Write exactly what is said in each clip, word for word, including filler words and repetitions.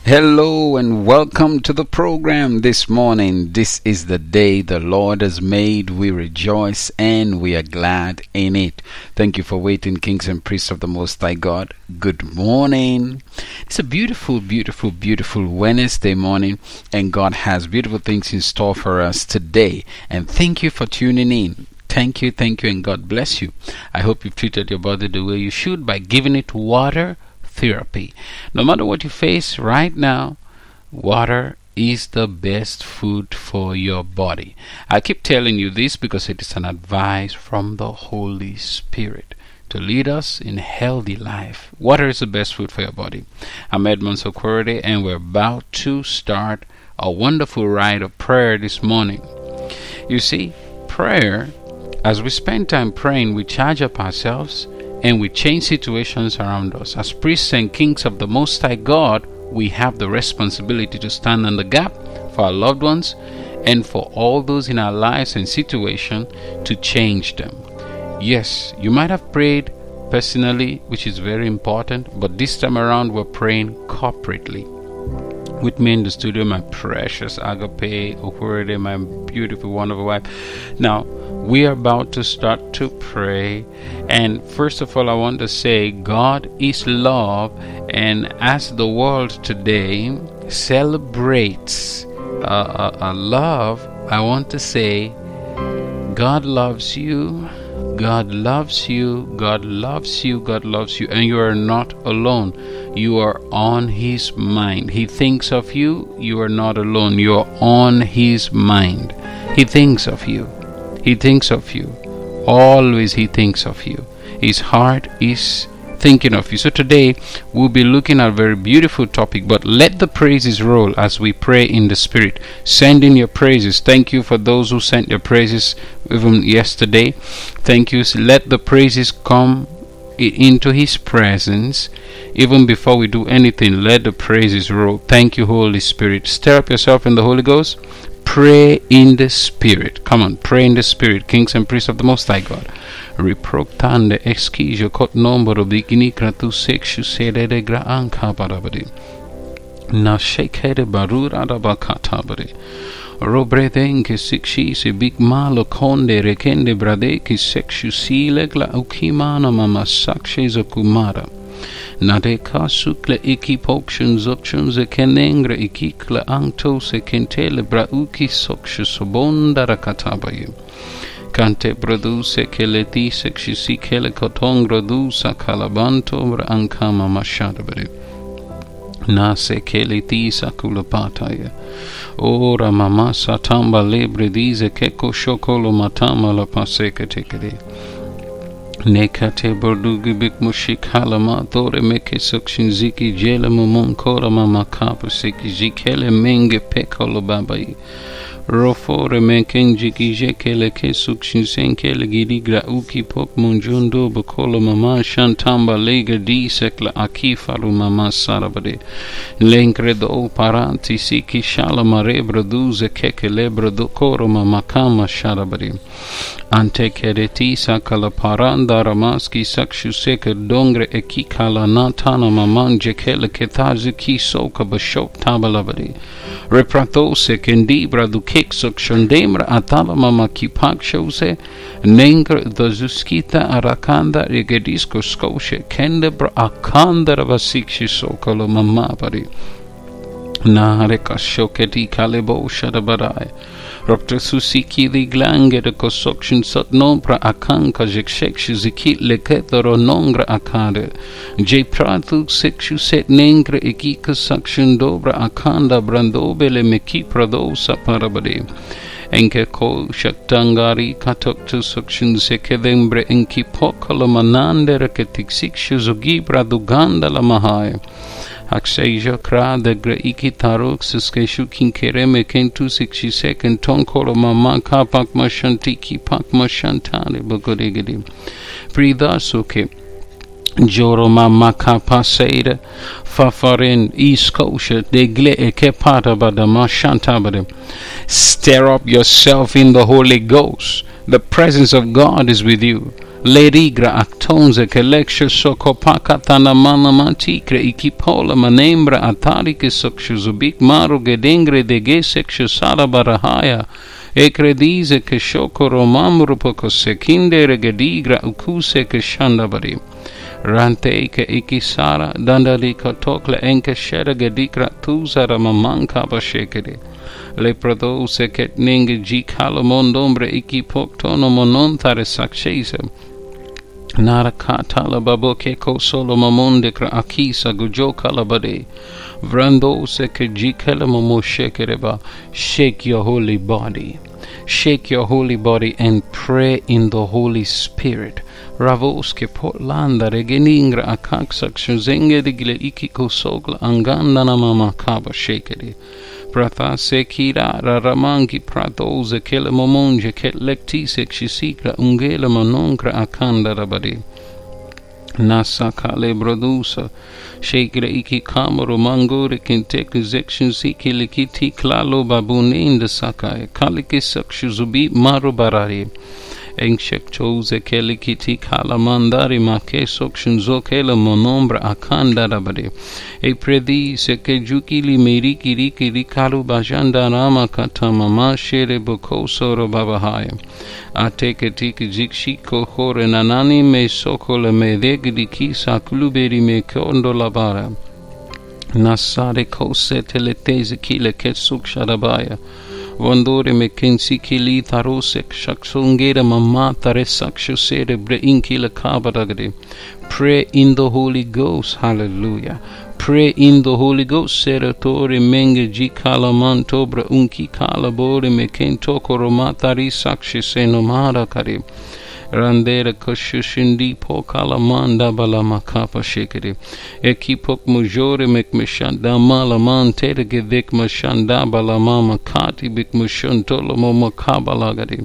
Hello and welcome to the program this morning. This is the day the Lord has made. We rejoice and we are glad in it. Thank you for waiting, kings and priests of the Most High God. Good morning. It's a beautiful, beautiful, beautiful Wednesday morning, and God has beautiful things in store for us today. And thank you for tuning in. Thank you, thank you, and God bless you. I hope you've treated your body the way you should by giving it water therapy. No matter what you face right now, water is the best food for your body. I keep telling you this because it is an advice from the Holy Spirit to lead us in healthy life. Water is the best food for your body. I'm Edmond Sokorode, and we're about to start a wonderful ride of prayer this morning. You see, prayer, as we spend time praying, we charge up ourselves and we change situations around us. As priests and kings of the Most High God, we have the responsibility to stand in the gap for our loved ones and for all those in our lives and situation to change them. Yes, you might have prayed personally, which is very important, but this time around we're praying corporately. With me in the studio, my precious Agape Okwerde, my beautiful, wonderful wife. Now, we are about to start to pray, and first of all I want to say God is love, and as the world today celebrates uh, a, a love, I want to say God loves you, God loves you, God loves you, God loves you, and you are not alone. You are on His mind. He thinks of you. You are not alone. You are on His mind. He thinks of you. He thinks of you. Always He thinks of you. His heart is thinking of you. So today we'll be looking at a very beautiful topic, but let the praises roll as we pray in the Spirit. Send in your praises. Thank you for those who sent your praises even yesterday. Thank you. Let the praises come into His presence. Even before we do anything, let the praises roll. Thank you, Holy Spirit. Stir up yourself in the Holy Ghost. Pray in the Spirit. Come on, pray in the Spirit, kings and priests of the Most High God. Reproctande exquisio cot nombro bikini kratu sexu sede de gra anka barabadi. Na shekede barura da bakatabadi. Robredenke sixi se big malo conde rekende bradeki sexu sile gla ukimana mama sakshes okumara. Nadeka sukle iki pokshun zopshun ze kenengre ikikle anto se kentele brauki sokshu sobonda rakatabaye. Kante produce che le tise ci si che le cotongro dusa calabanto bra ankama mashadabere. Nase che le tisa culapataye. Ora mamasa tamba lebre dize che coshocolo matama la paseke tekede. Nekate bordugi bik mushik halama dore meke sukshin ziki jele mumon kora mama kapa siki jikele menge pekolo babai. Rofore menken jiki jekele ke sukshin senkele giri grauki pok munjundo bakola mama shantamba lega di sekla akifaru mama sarabade. Lenkre do paranti siki shalama rebra duze keke lebra do koro mama kama sharabade. Ante kereti sakala paranda ramaski sakshu seka dongre ekikala natana maman jekele ketazi ki soka bashok tabalabadi. Reprato sekendi bradu kek sokshondemra atala mama kipak shose nengre dozuskita arakanda regedisko skoshe kendebra akanda ravasikshi sokalo mamabadi. Nahareka shoketi kalebo shadabadai. Doctor Susiki the glange de construction sot nombra akanka jekshekshi zikit leketoro nongra akade. J pratu sexu set nengre ekika suction dobra akanda brandobele meki pradosa parabade. Enke ko shaktangari katoktu suction sekedembre enki pokalo manande raketikshikshu zogibra duganda la mahai. Akseja kra de greiki tarok suskeshu kinkereme kentu sixty second tonkolo mama kapak mashantiki pak mashantane bogodigidi. Prida suke Joro mama kapaseda fafarin iskosha de gle ekepata bada mashantabade. Stir up yourself in the Holy Ghost. The presence of God is with you. Lerigra actonze che lecture socopacatana mana manticre ikipola manembra atari che soxuzubik maru gedengre de ge sexu sarabarahaya e credise che shokoro mamrupo kosekinde gedigra ukuse che shandabari. Rante ke ikisara dandali kotokle enke shera gedikra tuzara mamanka bashekede. Le produse ket ninge jikalo mondombre ikipoktono monontare sakshese. Narakatala baboke ko solo mamondekra akisa gujo kalabade. Vrando se ke jikala mamoshekereba. Shake your holy body. Shake your holy body and pray in the Holy Spirit. Ravoske potlanda regeningra akaksak shuzenge digle ikiko sogla angandana mama kaba shekedi. Pratha sekira ramangi pratoze kele momonje ket lektise kshisikra ungela manonkra akanda rabadi. Nasa kale brodusa shekre iki kamaro mangore kintek zekshin siki likiti klalo babuninda sakai kaliki sakshuzubi maru barari. Enshek chose kele kiti kala mandari make sokshin zokela monombra akanda rabade. E predi se ke jukili meriki riki rikalu bajanda rama katama ma shere boko soro babahaya. Ateke tiki jikshi ko hore nanani me sokole me degdi kisa kuluberi me kondo labara. Nasare kose teleteze kile ketsuk shadabaya. Vandore me kensi kili tarosek shaksungera mamata resakshu sere bre inkila kabaragade. Pray in the Holy Ghost. Hallelujah. Pray in the Holy Ghost. Seratore menge jikala mantobra unki kala bore me kentoko romata risakshi senomara kare. Randera koshushindi po kalamanda bala makapa shekere. Ekipok mujore mek mishanda malaman tere gedek mashanda bala mama kati bik mushuntolo mama kabalagadi.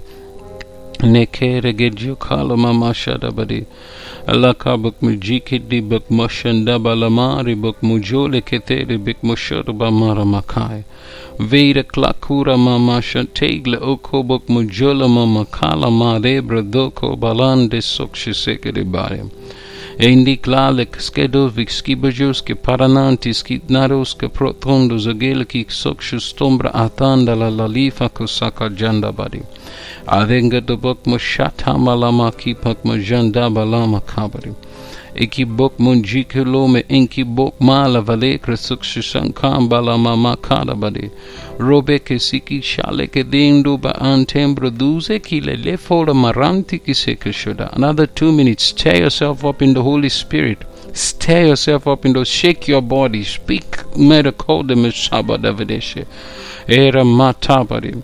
Nekere gedju kalama mashadabadi. Alaka buk mujikidi buk mashanda balamari buk mujole ketere bik mushurba mara makai. Veda klakura mama shantegle oko buk mujula mama kala marebra doko balande sokshisekere bare. Endi klalek skedovik skibajus ke paranantis kitnaros ke protondo zagelki sokshus tombra atanda la lalifa kusaka janda badi. Adenga do bok mushata malama kipak majanda balama kabari. Eki bok munjike lome enki bok mala valekre sukshusan kambala mama kadabadi. Robe ke siki shale ke dendo ba antembro duze ki le le fola maranti ki seke shoda. Another two minutes. Stir yourself up in the Holy Spirit. Stir yourself up in the shake your body. Speak medicode meshaba davideshe. Era matabari.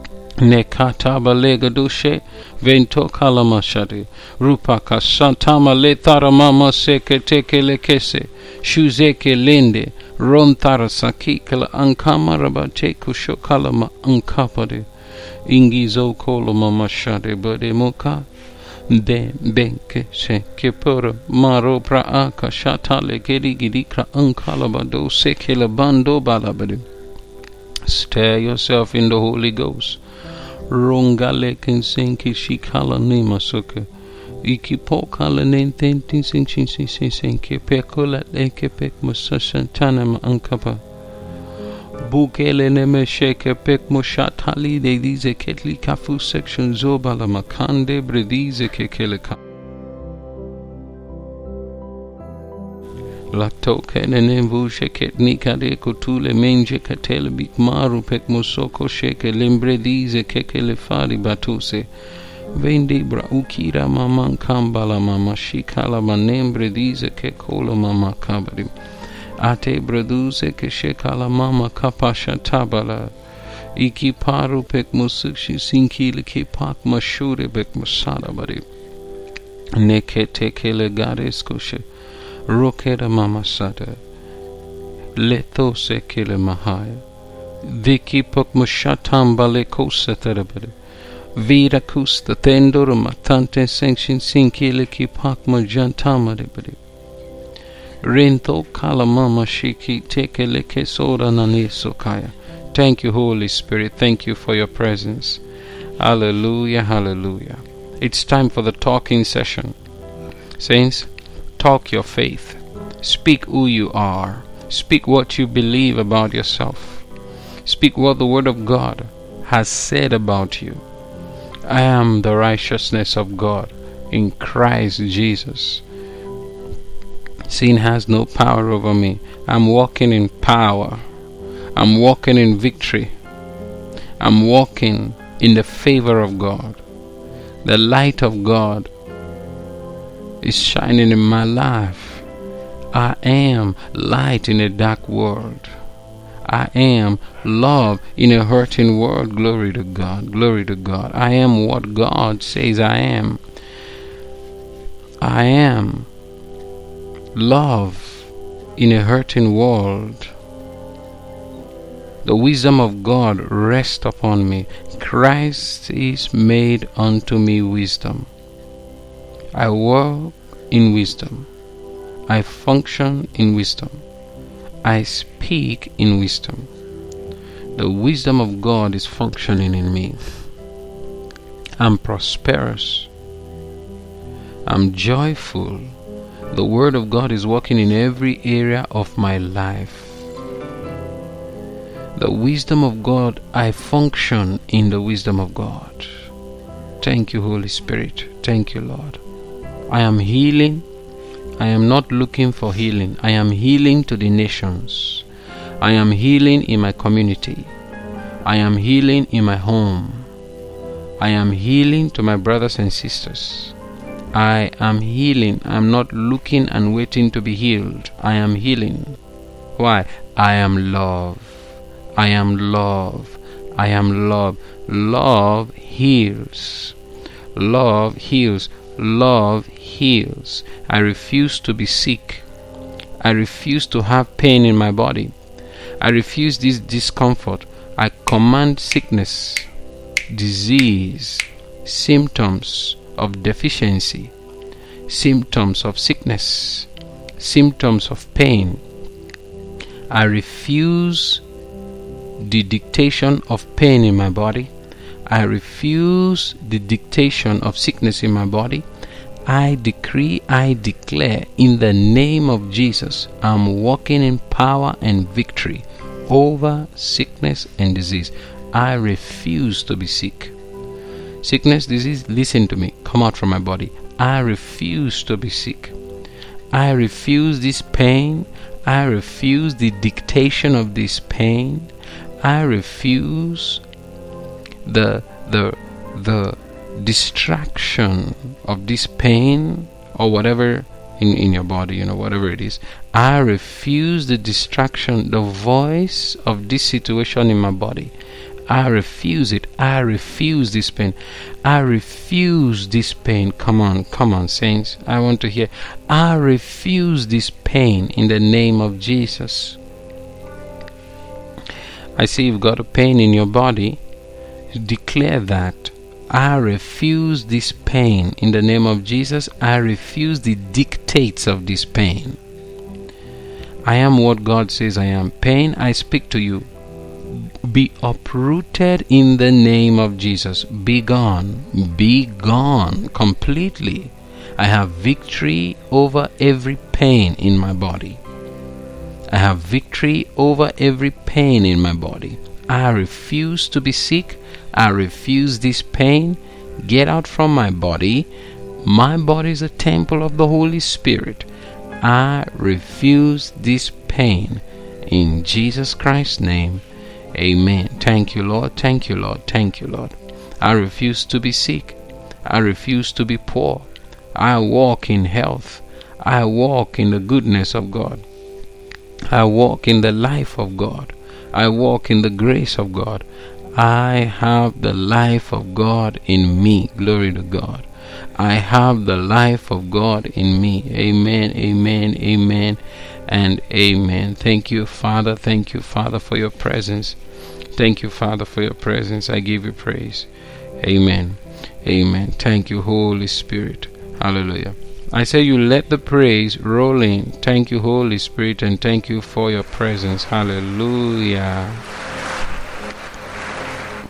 Nekataba lega dushe vento kalamashari rupaka santama le taramama seke teke lekese shuzeke lende rontara sakikala ankamaraba teku shokalama ankapade ingizo koloma mashade bade moka de benke se kepura maro pra aka shatale gedi gidikra ankalabado sekela bando balabade. Stir yourself in the Holy Ghost. Rongale kensenki shikala nima suka. Iki pokala nententi sinchi sinchi sinki pekola eke pek musashantana ma ankapa. Bukele neme sheke pek mushatali de dize ketli kafu section zobala makande bredize kekeleka. Laktoke nene vushe ket nikade kutule menje katele bik maru pek musoko sheke lembre dize kekele fari batuse. Vendi bra ukira mama kambala mama shikala manembre dize kekola mama kabari. Ate braduze ke shekala mama kapasha tabala. Iki paru pek musukshi sinkile ke pak mashure pek musada bari. Neke tekele gares kushe. Rokera mama sada leto se kile mahaya viki pok mushatam bale kosa terabade vira kusta tendor matante sanction sinkile ki pak majantama debade rento kala mama shiki tekele kesora naneso kaya. Thank you, Holy Spirit. Thank you for your presence. Hallelujah, hallelujah. It's time for the talking session. Saints, talk your faith. Speak who you are. Speak what you believe about yourself. Speak what the Word of God has said about you. I am the righteousness of God in Christ Jesus. Sin has no power over me. I'm walking in power. I'm walking in victory. I'm walking in the favor of God. The light of God is shining in my life. I am light in a dark world. I am love in a hurting world. Glory to God. Glory to God. I am what God says I am. I am love in a hurting world. The wisdom of God rests upon me. Christ is made unto me wisdom. I walk in wisdom. I function in wisdom. I speak in wisdom. The wisdom of God is functioning in me. I'm prosperous. I'm joyful. The Word of God is working in every area of my life. The wisdom of God, I function in the wisdom of God. Thank you, Holy Spirit. Thank you, Lord. I am healing. I am not looking for healing. I am healing to the nations. I am healing in my community. I am healing in my home. I am healing to my brothers and sisters. I am healing. I am not looking and waiting to be healed. I am healing. Why? I am love. I am love. I am love. Love heals. Love heals. Love heals. I refuse to be sick. I refuse to have pain in my body. I refuse this discomfort. I command sickness, disease, symptoms of deficiency, symptoms of sickness, symptoms of pain. I refuse the dictation of pain in my body. I refuse the dictation of sickness in my body. I decree, I declare in the name of Jesus, I'm walking in power and victory over sickness and disease. I refuse to be sick. Sickness, disease, listen to me, come out from my body. I refuse to be sick. I refuse this pain. I refuse the dictation of this pain. I refuse the the the distraction of this pain or whatever in, in your body, you know, whatever it is. I refuse the distraction, the voice of this situation in my body. I refuse it. I refuse this pain. I refuse this pain. Come on, come on, saints. I want to hear. I refuse this pain in the name of Jesus. I see you've got a pain in your body. Declare that. I refuse this pain in the name of Jesus. I refuse the dictates of this pain. I am what God says I am. Pain, I speak to you. Be uprooted in the name of Jesus. Be gone. Be gone completely. I have victory over every pain in my body. I have victory over every pain in my body. I refuse to be sick. I refuse this pain. Get out from my body. My body is a temple of the Holy Spirit. I refuse this pain. In Jesus Christ's name, amen. Thank you, Lord. Thank you, Lord. Thank you, Lord. I refuse to be sick. I refuse to be poor. I walk in health. I walk in the goodness of God. I walk in the life of God. I walk in the grace of God. I have the life of God in me. Glory to God. I have the life of God in me. Amen, amen, amen, and amen. Thank you, Father. Thank you, Father, for your presence. Thank you, Father, for your presence. I give you praise. Amen. Amen. Thank you, Holy Spirit. Hallelujah. I say you let the praise roll in. Thank you, Holy Spirit, and thank you for your presence. Hallelujah.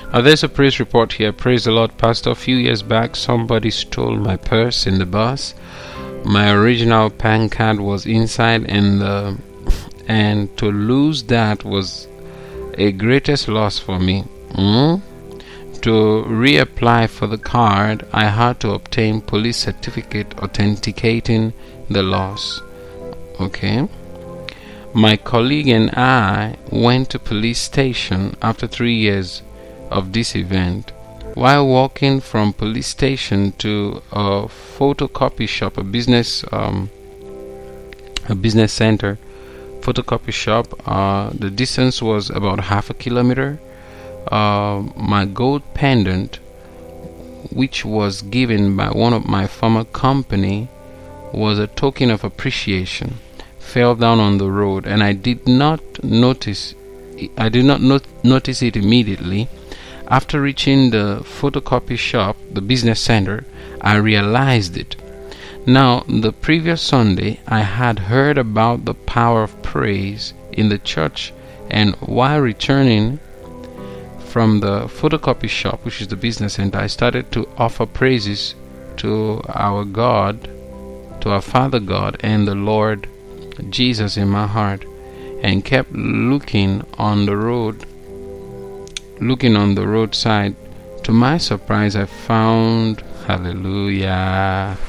Uh, there's a praise report here. Praise the Lord, Pastor. A few years back, somebody stole my purse in the bus. My original PAN card was inside, and the, and to lose that was a greatest loss for me. Mm? To reapply for the card, I had to obtain police certificate authenticating the loss. Okay. My colleague and I went to police station after three years of this event. While walking from police station to a photocopy shop, a business, um, a business center, photocopy shop, uh, the distance was about half a kilometer. Uh, my gold pendant, which was given by one of my former company, was a token of appreciation, fell down on the road, and I did not notice. I did not not notice it immediately. After reaching the photocopy shop, the business center, I realized it. Now, the previous Sunday, I had heard about the power of praise in the church, and while returning from the photocopy shop, which is the business center, I started to offer praises to our God, to our Father God and the Lord Jesus in my heart, and kept looking on the road, looking on the roadside. To my surprise, I found, hallelujah,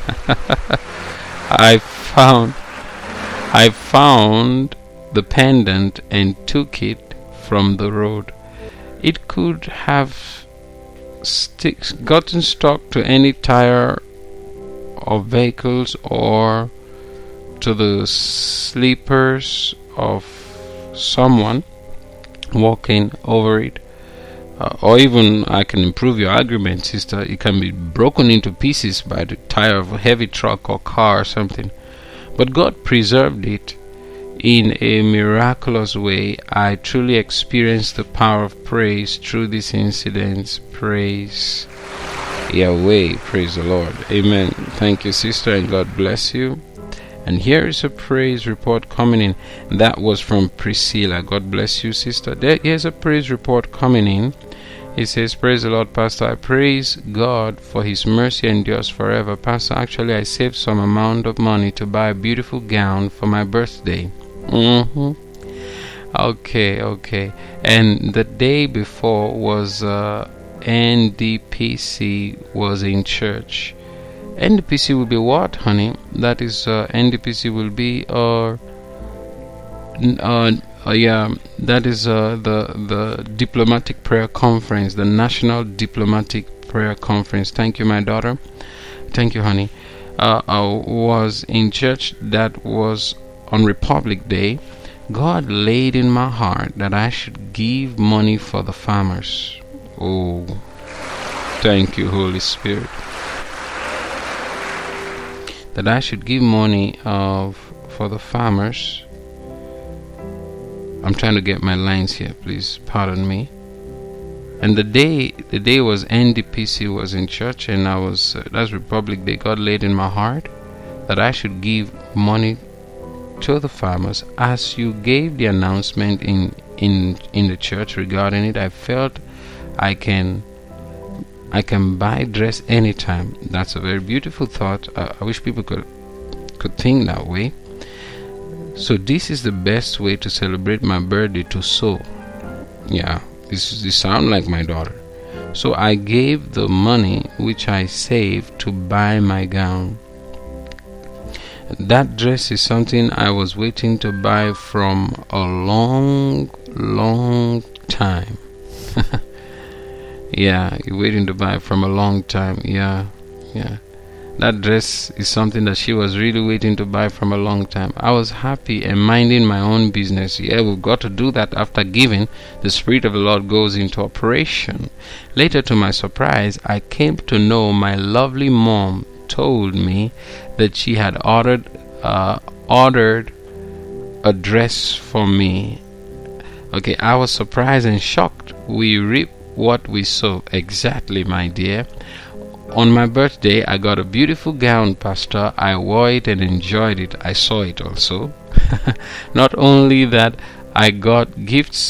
I found, I found the pendant and took it from the road. It could have sticks, gotten stuck to any tire of vehicles or to the slippers of someone walking over it. Uh, or even, I can improve your argument, sister, it can be broken into pieces by the tire of a heavy truck or car or something. But God preserved it in a miraculous way. I truly experienced the power of praise through these incidents. Praise Yahweh. Praise the Lord. Amen. Thank you, sister, and God bless you. And here is a praise report coming in. That was from Priscilla. God bless you, sister. There is a praise report coming in. It says, praise the Lord, Pastor. I praise God for His mercy endures forever. Pastor, actually, I saved some amount of money to buy a beautiful gown for my birthday. Mm-hmm. Okay, okay. And the day before was uh, N D P C was in church. N D P C will be what, honey? That is, uh, N D P C will be, uh, uh, uh yeah, that is uh, the the Diplomatic Prayer Conference, the National Diplomatic Prayer Conference. Thank you, my daughter. Thank you, honey. Uh, I was in church. That was on Republic Day. God laid in my heart that I should give money for the farmers. Oh, thank you, Holy Spirit. That I should give money of for the farmers. I'm trying to get my lines here, please pardon me. And the day the day was N D P C was in church, and I was uh, that's Republic Day. God laid in my heart that I should give money to the farmers. As you gave the announcement in in in the church regarding it, I felt I can I can buy dress anytime. That's a very beautiful thought. I, I wish people could could think that way. So this is the best way to celebrate my birthday, to sow. Yeah, this this sound like my daughter. So I gave the money which I saved to buy my gown. That dress is something I was waiting to buy from a long, long time. Yeah, you're waiting to buy from a long time. Yeah, yeah. That dress is something that she was really waiting to buy from a long time. I was happy and minding my own business. Yeah, we've got to do that. After giving, the Spirit of the Lord goes into operation. Later, to my surprise, I came to know my lovely mom told me that she had ordered uh, ordered a dress for me. Okay, I was surprised and shocked. We reap what we sow. Exactly, my dear. On my birthday, I got a beautiful gown, Pastor. I wore it and enjoyed it. I saw it also. Not only that, I got gifts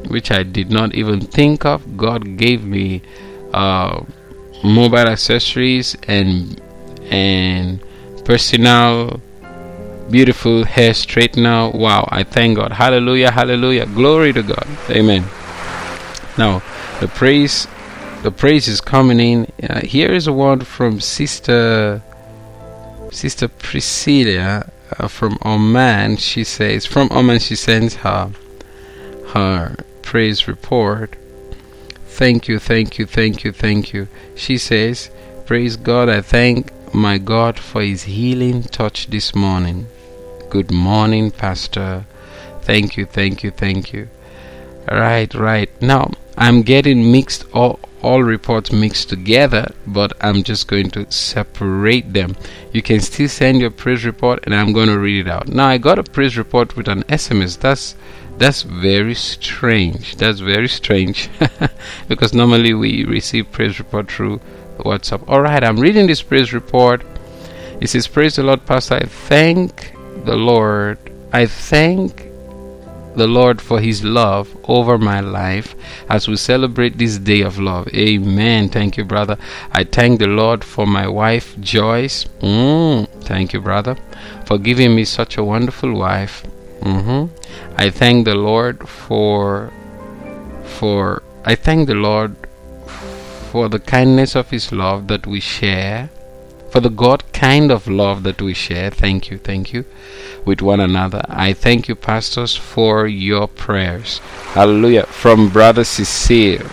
which I did not even think of. God gave me uh, mobile accessories and and personal beautiful hair straightener. Wow, I thank God. Hallelujah, hallelujah. Glory to God. Amen. Now, the praise the praise is coming in. Uh, here is a word from Sister Sister Priscilla uh, from Oman. She says, from Oman she sends her her praise report. Thank you, thank you, thank you, thank you. She says, praise God, I thank my God for his healing touch this morning. Good morning, Pastor. Thank you, thank you, thank you. Right, right. Now, I'm getting mixed, all, all reports mixed together, but I'm just going to separate them. You can still send your praise report and I'm going to read it out. Now, I got a praise report with an S M S. That's That's very strange. That's very strange because normally we receive praise report through WhatsApp. Alright, I'm reading this praise report. It says, praise the Lord, Pastor. I thank the Lord. I thank the Lord for his love over my life as we celebrate this day of love. Amen. Thank you, brother. I thank the Lord for my wife, Joyce. Mm, thank you, brother, for giving me such a wonderful wife. Mm-hmm. I thank the Lord for for I thank the Lord for the kindness of his love that we share, for the God kind of love that we share. Thank you, thank you, with one another. I thank you, pastors, for your prayers. Hallelujah. From Brother Cecile.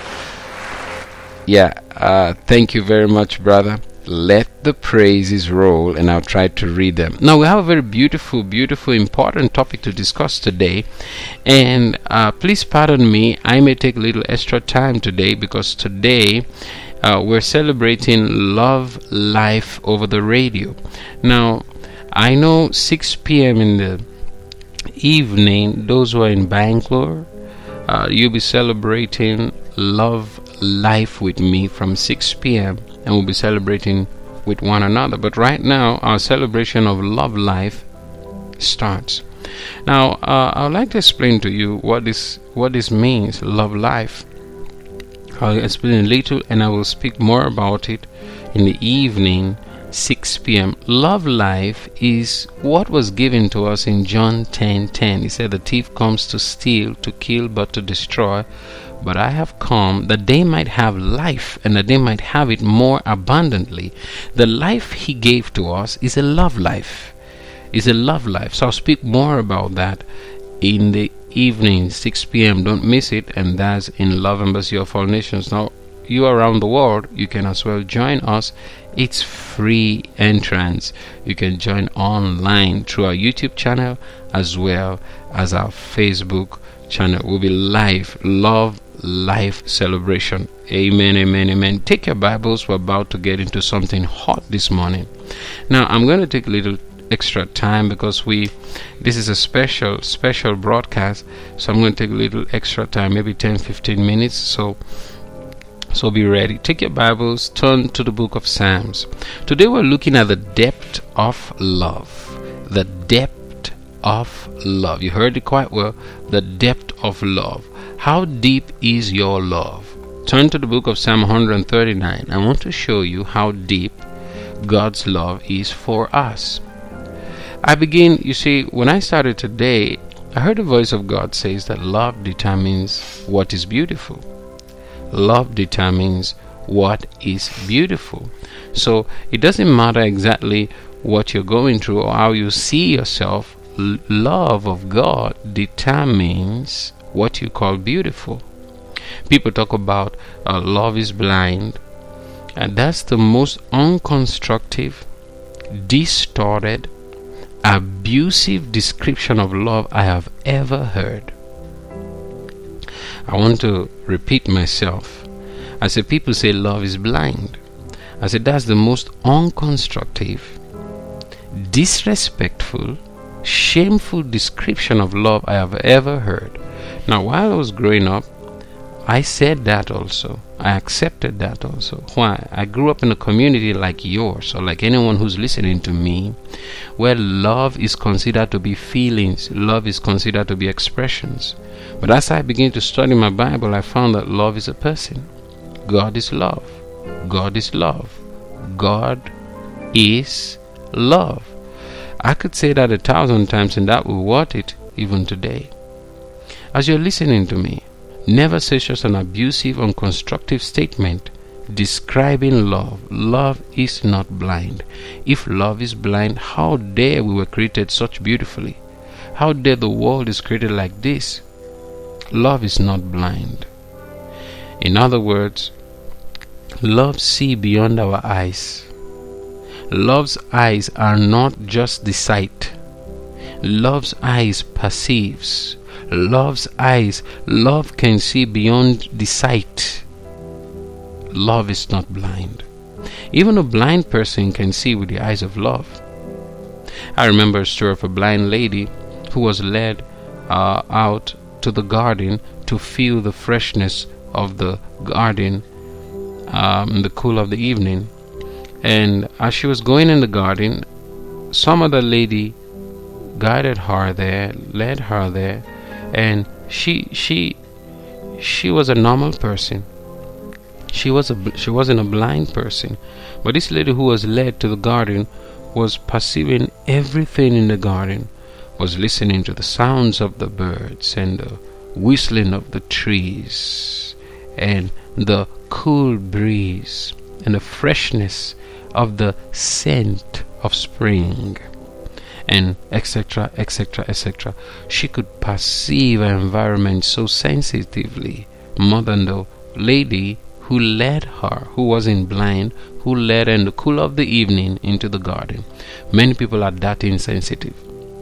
Yeah, uh, thank you very much, brother. Let the praises roll, and I'll try to read them. Now, we have a very beautiful, beautiful, important topic to discuss today. And uh, please pardon me, I may take a little extra time today because today uh, we're celebrating Love Life over the radio. Now, I know six p.m. in the evening, those who are in Bangalore, uh, you'll be celebrating Love Life with me from six p.m. and we'll be celebrating with one another. But right now, our celebration of Love Life starts. Now, uh, I would like to explain to you what this what this means, Love Life. I'll explain a little, and I will speak more about it in the evening, six p.m. Love Life is what was given to us in John ten ten. He said, the thief comes to steal, to kill, but to destroy. But I have come that they might have life, and that they might have it more abundantly. The life he gave to us is a love life. Is a love life. So I'll speak more about that in the evening, six p.m. Don't miss it. And that's in Love Embassy of All Nations. Now, you around the world, you can as well join us. It's free entrance. You can join online through our YouTube channel as well as our Facebook channel. We'll be live. Love Life celebration. Amen, amen, amen. Take your Bibles. We're about to get into something hot this morning. Now, I'm going to take a little extra time because we this is a special special broadcast, so I'm going to take a little extra time, maybe ten fifteen minutes. So so be ready. Take your Bibles, turn to the book of Psalms. Today we're looking at the depth of love. The depth of love. You heard it quite well. The depth of love. How deep is your love? Turn to the book of Psalm one thirty-nine. I want to show you how deep God's love is for us. I begin, you see, when I started today, I heard the voice of God says that love determines what is beautiful. Love determines what is beautiful. So it doesn't matter exactly what you're going through or how you see yourself. L- love of God determines what you call beautiful. People talk about uh, love is blind, and that's the most unconstructive, distorted, abusive description of love I have ever heard. I want to repeat myself. I say people say love is blind. I said that's the most unconstructive, disrespectful, shameful description of love I have ever heard. Now, while I was growing up, I said that also. I accepted that also. Why? I grew up in a community like yours, or like anyone who's listening to me, where love is considered to be feelings, love is considered to be expressions. But as I began to study my Bible, I found that love is a person. God is love. God is love. God is love. I could say that a thousand times and that will worth it even today. As you're listening to me, never say such an abusive, unconstructive statement describing love. Love is not blind. If love is blind, how dare we were created such beautifully? How dare the world is created like this? Love is not blind. In other words, love sees beyond our eyes. Love's eyes are not just the sight. Love's eyes perceives. Love's eyes, love can see beyond the sight. Love is not blind. Even a blind person can see with the eyes of love. I remember a story of a blind lady who was led uh, out to the garden to feel the freshness of the garden um, in the cool of the evening. And as she was going in the garden, some other lady guided her there, led her there, and she she she was a normal person. She was a she wasn't a blind person, but this lady who was led to the garden was perceiving everything in the garden, was listening to the sounds of the birds and the whistling of the trees and the cool breeze and the freshness of the scent of spring, and etc etc etc. She could perceive her environment so sensitively, more than the lady who led her, who wasn't blind, who led her in the cool of the evening into the garden. Many people are that insensitive,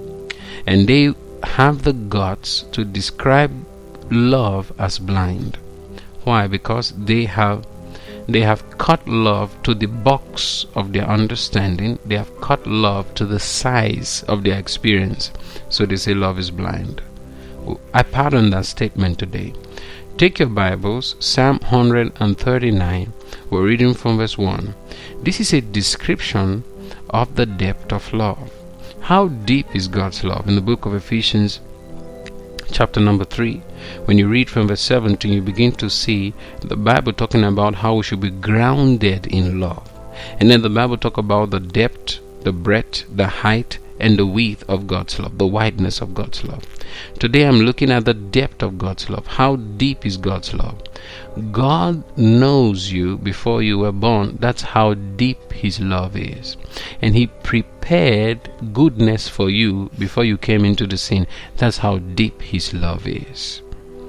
and they have the guts to describe love as blind. Why? Because they have They have cut love to the box of their understanding. They have cut love to the size of their experience. So they say love is blind. I pardon that statement today. Take your Bibles, Psalm one thirty-nine. We're reading from verse one. This is a description of the depth of love. How deep is God's love? In the book of Ephesians, chapter number three, when you read from verse seventeen, you begin to see the Bible talking about how we should be grounded in love. And then the Bible talk about the depth, the breadth, the height, and the width of God's love, the wideness of God's love. Today I'm looking at the depth of God's love. How deep is God's love? God knows you before you were born. That's how deep His love is. And He prepared goodness for you before you came into the scene. That's how deep His love is.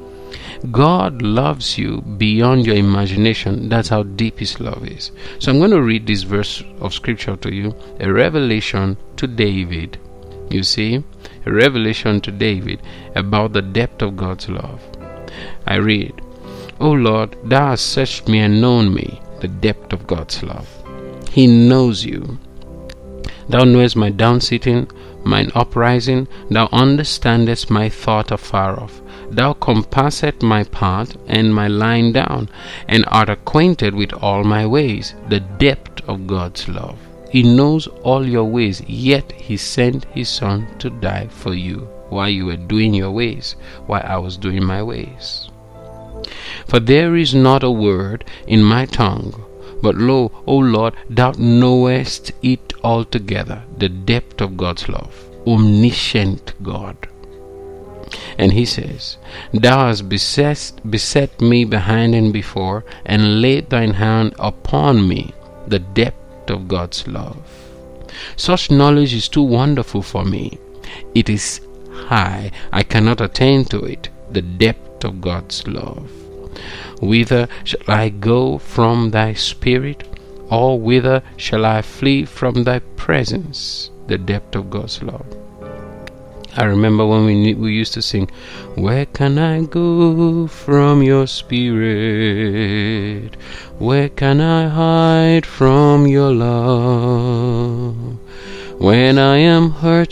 God loves you beyond your imagination. That's how deep His love is. So I'm going to read this verse of scripture to you, a revelation to David. You see, a revelation to David about the depth of God's love. I read, O Lord, thou hast searched me and known me, the depth of God's love. He knows you. Thou knowest my downsitting, mine uprising. Thou understandest my thought afar off. Thou compassest my path and my lying down, and art acquainted with all my ways. The depth of God's love. He knows all your ways, yet He sent His Son to die for you while you were doing your ways, while I was doing my ways. For there is not a word in my tongue, but lo, O Lord, thou knowest it altogether, the depth of God's love. Omniscient God. And He says, Thou hast beset, beset me behind and before, and laid thine hand upon me, the depth of God's love. Such knowledge is too wonderful for me. It is high. I cannot attain to it, the depth of God's love. Whither shall I go from thy spirit, or whither shall I flee from thy presence? The depth of God's love. I remember when we we used to sing, where can I go from your spirit? Where can I hide from your love? When I am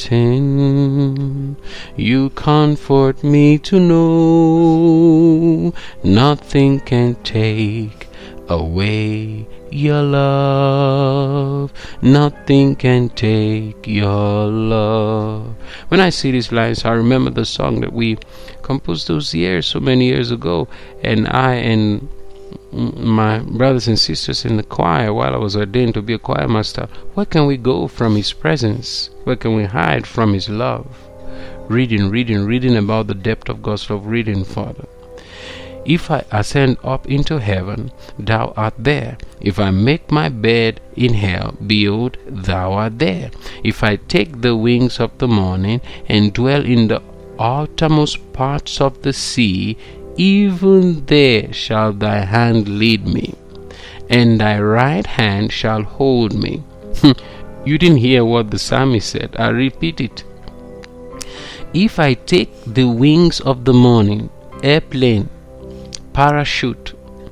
hurting, you comfort me to know nothing can take away your love. Nothing can take your love. When I see these lines, I remember the song that we composed those years, so many years ago, and I and my brothers and sisters in the choir, while I was ordained to be a choir master, where can we go from His presence? Where can we hide from His love? Reading, reading, reading about the depth of God's love, reading, Father. If I ascend up into heaven, thou art there. If I make my bed in hell, behold, thou art there. If I take the wings of the morning and dwell in the outermost parts of the sea, even there shall thy hand lead me, and thy right hand shall hold me. You didn't hear what the psalmist said. I repeat it. If I take the wings of the morning, airplane, parachute,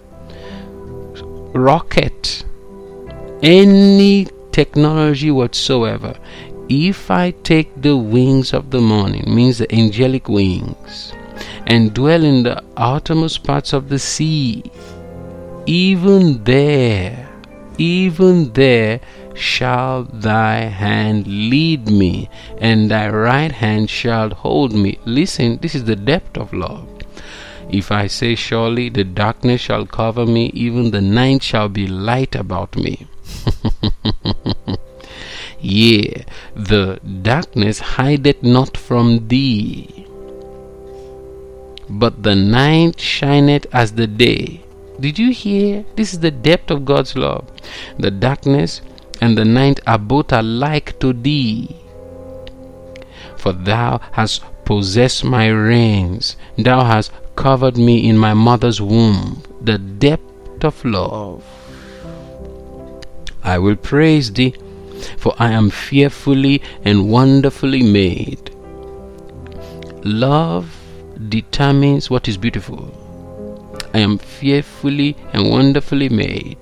rocket, any technology whatsoever, if I take the wings of the morning, means the angelic wings, and dwell in the outermost parts of the sea, even there, even there shall thy hand lead me, and thy right hand shall hold me. Listen, this is the depth of love. If I say, surely the darkness shall cover me, even the night shall be light about me. Yea, the darkness hideth not from thee, but the night shineth as the day. Did you hear? This is the depth of God's love. The darkness and the night are both alike to thee. For thou hast possessed my reins, thou hast covered me in my mother's womb. The depth of love. I will praise thee, for I am fearfully and wonderfully made. Love determines what is beautiful. I am fearfully and wonderfully made.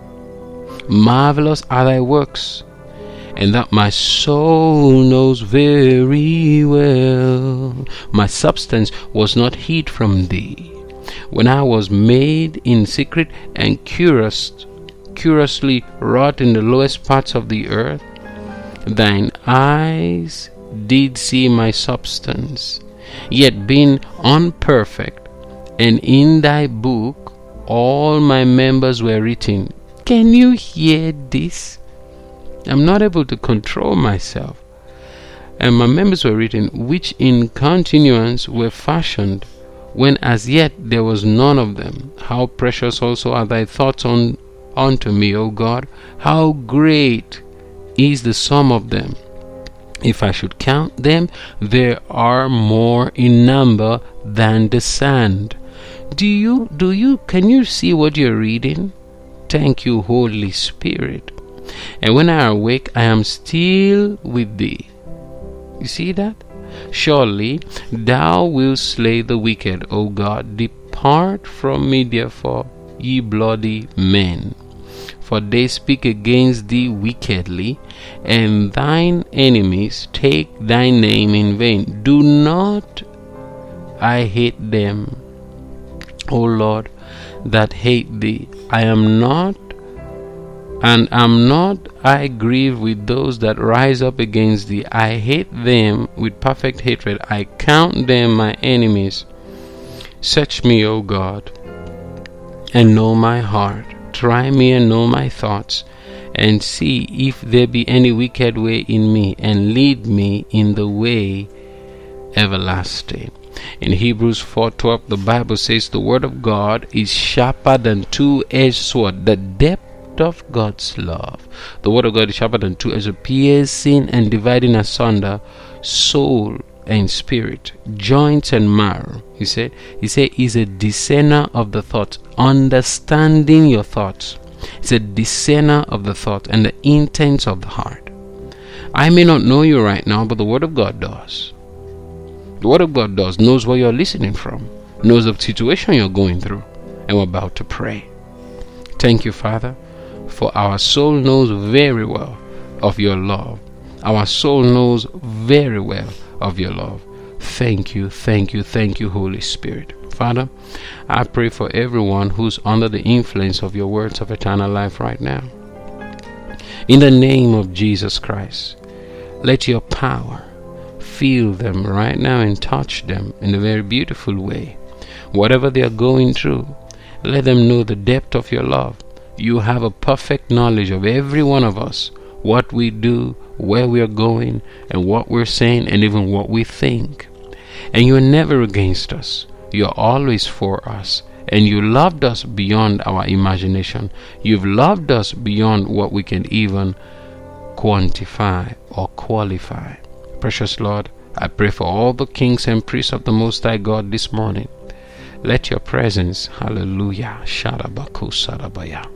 Marvelous are thy works, and that my soul knows very well. My substance was not hid from thee, when I was made in secret and curious, curiously wrought in the lowest parts of the earth. Thine eyes did see my substance, yet being unperfect, and in thy book all my members were written. Can you hear this? I'm not able to control myself. And my members were written, which in continuance were fashioned, when as yet there was none of them. How precious also are thy thoughts on, unto me, O God! How great is the sum of them! If I should count them, there are more in number than the sand. Do you, do you, can you see what you're reading? Thank you, Holy Spirit. And when I awake, I am still with thee. You see that? Surely thou wilt slay the wicked, O God. Depart from me, therefore, ye bloody men. For they speak against thee wickedly, and thine enemies take thy name in vain. Do not I hate them, O Lord, that hate thee. I am not, and am not I grieved with those that rise up against thee. I hate them with perfect hatred. I count them my enemies. Search me, O God, and know my heart. Try me and know my thoughts, and see if there be any wicked way in me, and lead me in the way everlasting. In Hebrews four twelve, the Bible says the word of God is sharper than two-edged sword. The depth of God's love. The word of God is sharper than two-edged sword, piercing and dividing asunder soul and spirit, joints and marrow. He said, he said, he's a discerner of the thoughts, understanding your thoughts. He's a discerner of the thoughts and the intents of the heart. I may not know you right now, but the word of God does. The word of God does, knows where you're listening from, knows the situation you're going through, and we're about to pray. Thank you, Father, for our soul knows very well of your love. Our soul knows very well of your love. Thank you, thank you, thank you, Holy Spirit. Father, I pray for everyone who's under the influence of your words of eternal life right now. In the name of Jesus Christ, let your power feel them right now and touch them in a very beautiful way. Whatever they are going through, let them know the depth of your love. You have a perfect knowledge of every one of us, what we do, where we are going, and what we're saying, and even what we think. And you are never against us. You are always for us. And you loved us beyond our imagination. You've loved us beyond what we can even quantify or qualify. Precious Lord, I pray for all the kings and priests of the Most High God this morning. Let your presence, hallelujah, sharabaku sarabaya.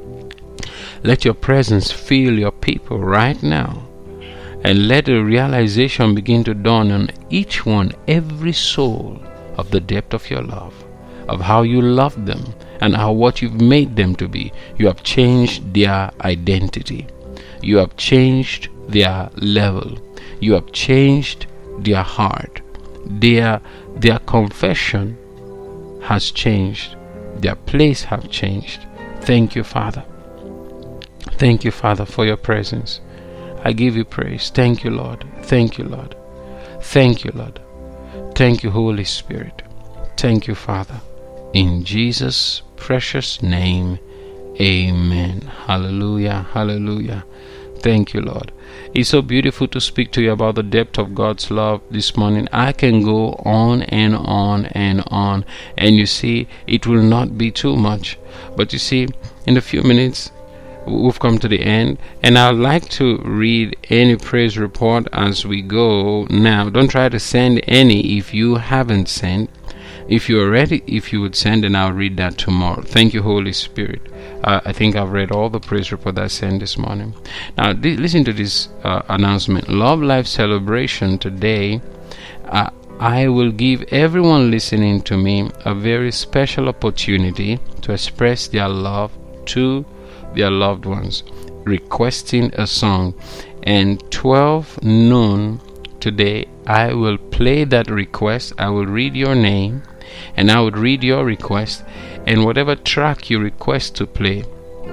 Let your presence fill your people right now. And let the realization begin to dawn on each one, every soul, of the depth of your love, of how you love them, and how what you've made them to be. You have changed their identity. You have changed their level. You have changed their heart. Their, their confession has changed. Their place have changed. Thank you, Father. Thank you, Father, for your presence. I give you praise. Thank you, Lord. Thank you, Lord. Thank you, Lord. Thank you, Holy Spirit. Thank you, Father. In Jesus' precious name, amen. Hallelujah. Hallelujah. Thank you, Lord. It's so beautiful to speak to you about the depth of God's love this morning. I can go on and on and on, and you see, it will not be too much. But you see, in a few minutes, we've come to the end, and I'd like to read any praise report as we go now. Don't try to send any if you haven't sent. If you're ready, if you would send, and I'll read that tomorrow. Thank you, Holy Spirit. Uh, I think I've read all the praise report that I sent this morning. Now, th- listen to this uh, announcement. Love Life Celebration today. Uh, I will give everyone listening to me a very special opportunity to express their love to their loved ones, requesting a song. And twelve noon today, I will play that request. I will read your name, and I would read your request, and whatever track you request to play,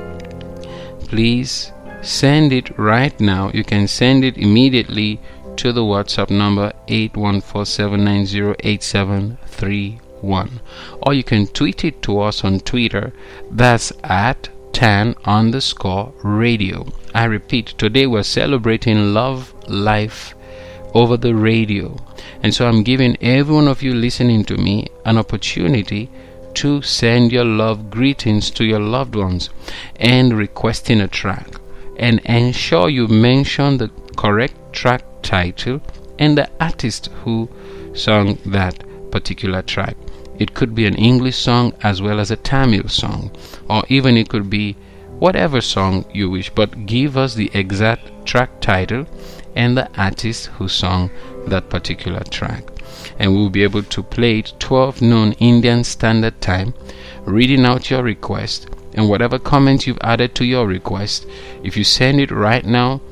please send it right now. You can send it immediately to the WhatsApp number eight one four seven nine zero eight seven three one, or you can tweet it to us on Twitter. That's at tan underscore radio. I repeat, today we're celebrating Love Life over the radio, and so I'm giving every one of you listening to me an opportunity to send your love greetings to your loved ones and requesting a track, and ensure you mention the correct track title and the artist who sung that particular track. It could be an English song as well as a Tamil song, or even it could be whatever song you wish, but give us the exact track title and the artist who sung that particular track, and we'll be able to play it twelve noon Indian Standard Time, reading out your request and whatever comments you've added to your request. If you send it right now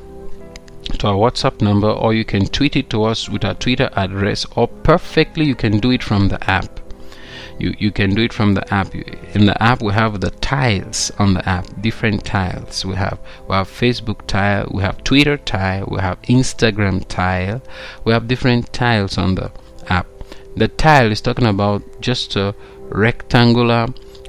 to our WhatsApp number, or you can tweet it to us with our Twitter address, or perfectly you can do it from the app. You, you can do it from the app. In the app, we have the tiles on the app, different tiles. We have we have Facebook tile, we have Twitter tile, we have Instagram tile. We have different tiles on the app. The tile is talking about just a rectangular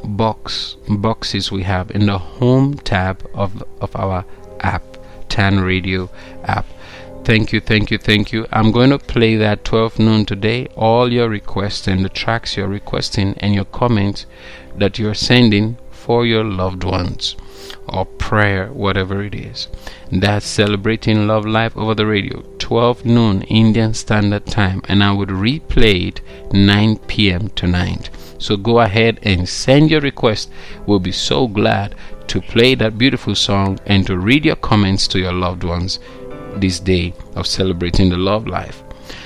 box boxes we have in the home tab of of our app, Tan Radio app. Thank you, thank you, thank you. I'm going to play that twelve noon today. All your requests and the tracks you're requesting and your comments that you're sending for your loved ones, or prayer, whatever it is. That's celebrating Love Life over the radio, twelve noon Indian Standard Time, and I would replay it nine p.m. tonight. So go ahead and send your request. We'll be so glad to play that beautiful song and to read your comments to your loved ones this day of celebrating the Love Life.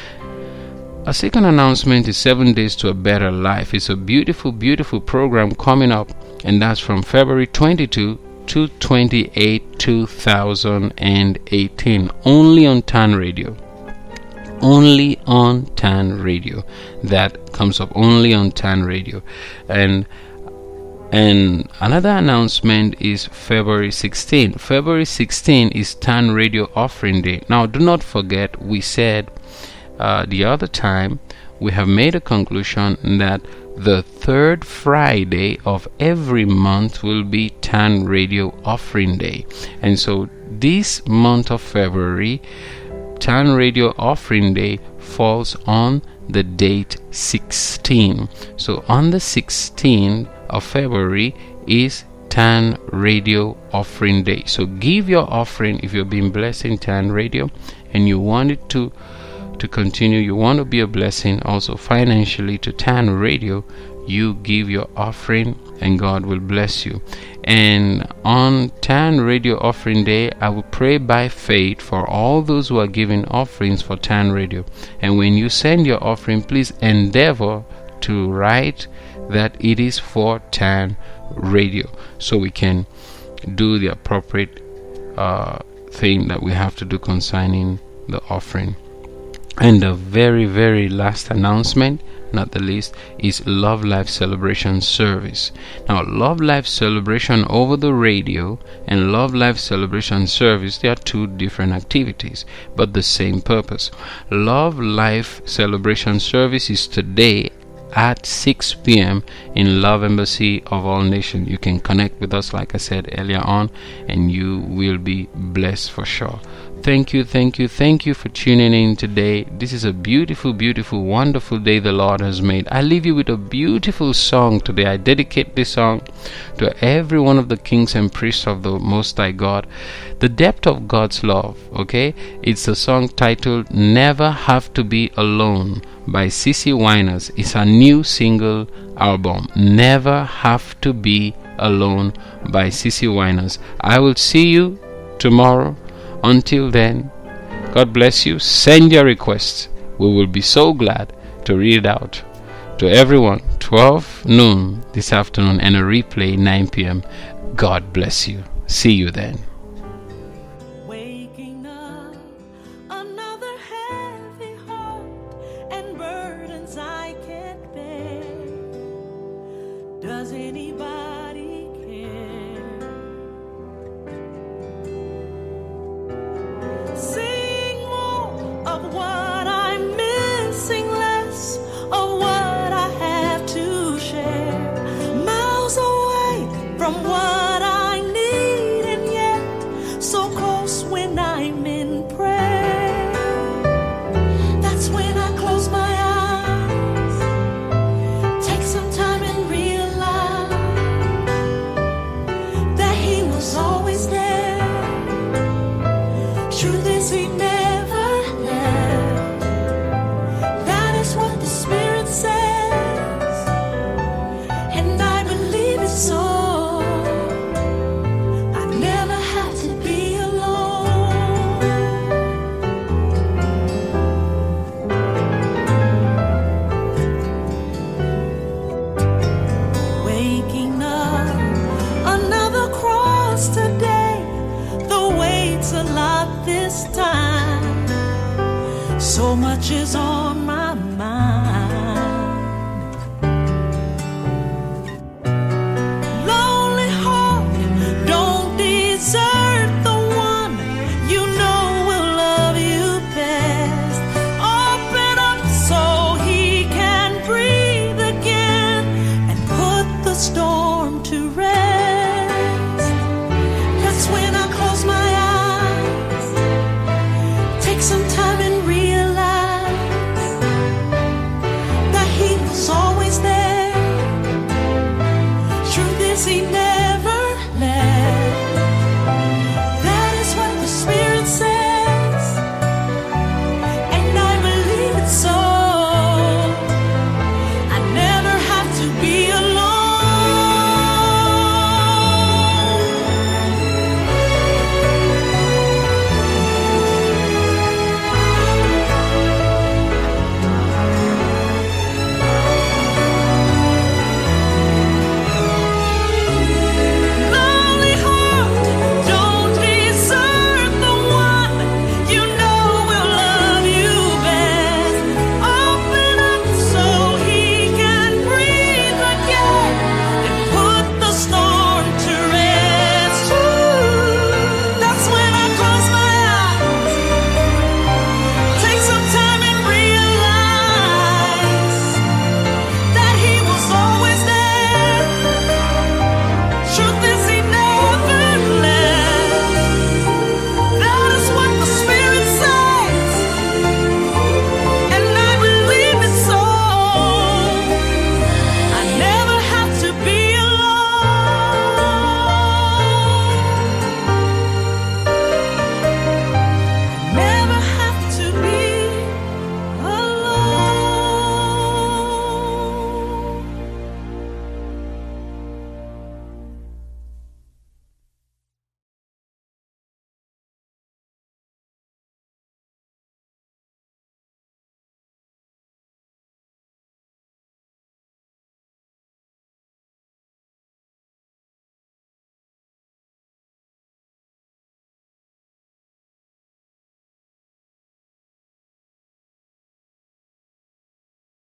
A second announcement is Seven Days to a Better Life. It's a beautiful, beautiful program coming up, and that's from February twenty-second to twenty-eighth, two thousand eighteen, only on Tan Radio. only on Tan Radio. That comes up only on Tan Radio. And and another announcement is February sixteenth. February sixteenth is Tan Radio Offering Day. Now, do not forget, we said uh, the other time, we have made a conclusion that the third Friday of every month will be Tan Radio Offering Day. And so this month of February, Tan Radio Offering Day falls on the date sixteen. So on the sixteenth of February is Tan Radio Offering Day. So give your offering if you've been blessed in Tan Radio and you want it to to continue, you want to be a blessing also financially to Tan Radio, you give your offering and God will bless you. And on Tan Radio Offering Day, I will pray by faith for all those who are giving offerings for Tan Radio. And when you send your offering, please endeavor to write that it is for Tan Radio, so we can do the appropriate uh, thing that we have to do concerning the offering. And the very, very last announcement, not the least, is Love Life Celebration Service. Now, Love Life Celebration over the radio and Love Life Celebration Service, they are two different activities, but the same purpose. Love Life Celebration Service is today at six p.m. in Love Embassy of All Nations. You can connect with us, like I said earlier on, and you will be blessed for sure. Thank you, thank you, thank you for tuning in today. This is a beautiful, beautiful, wonderful day the Lord has made. I leave you with a beautiful song today. I dedicate this song to every one of the kings and priests of the Most High God. The depth of God's love, okay? It's a song titled Never Have to Be Alone by CeCe Winans. It's her new single album, Never Have to Be Alone by CeCe Winans. I will see you tomorrow. Until then, God bless you. Send your requests. We will be so glad to read it out to everyone. twelve noon this afternoon and a replay nine p.m. God bless you. See you then. Waking up, another heavy heart and burdens I can't bear. Does anybody care? Seeing more of what I'm missing, less of what I have to share. Miles away from what I need, and yet so close when I'm in prayer. That's when I close my eyes, take some time and realize that He was always there. Truth is, He never left. That is what the Spirit says, and I believe it so. I never had to be alone. Waking up, another cross today. The weight's a lot this time. So much is on